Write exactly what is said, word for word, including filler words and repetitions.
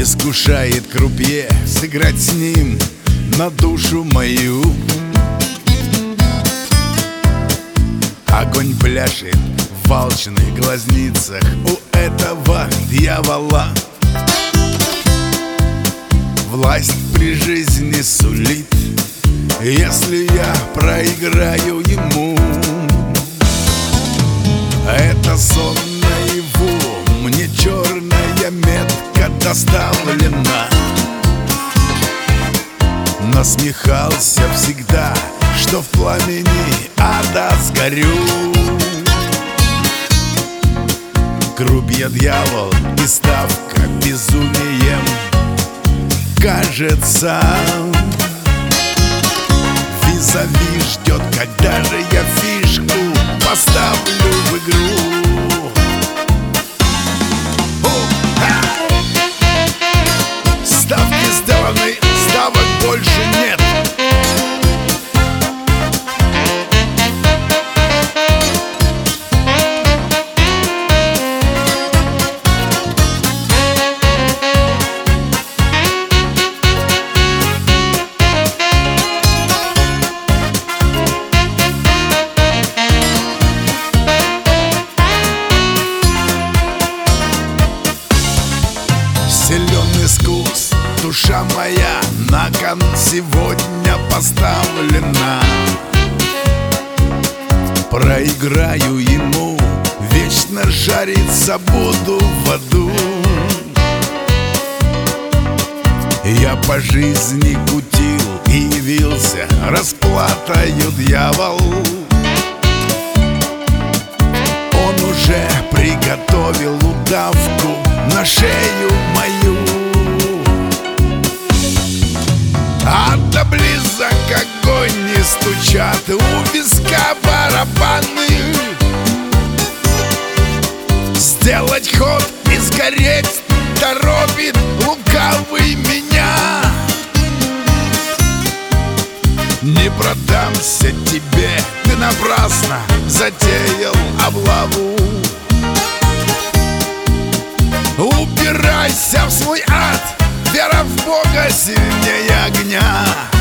Искушает крупье сыграть с ним на душу мою. Огонь пляшет в алчных глазницах у этого дьявола. Власть при жизни сулит, если я проиграю ему. Это сон наяву, мне черная метка доставлена. Насмехался всегда, что в пламени ада сгорю. Крупья дьявол и ставка безумием кажется. Визави ждет, когда же я фишку поставлю в игру. Ставки сделаны, ставок больше нет. Силен искус, душа моя на кон сегодня поставлена. Проиграю ему, вечно жариться буду в аду. Я по жизни кутил и явился расплатою дьявол. Он уже приготовил удавку на шею мою. А да близок огонь, не стучат у виска барабаны. Сделать ход и сгореть торопит лукавый меня. Не продамся тебе, ты напрасно затеял облаву. Упирайся в свой ад, вера в Бога сильнее огня.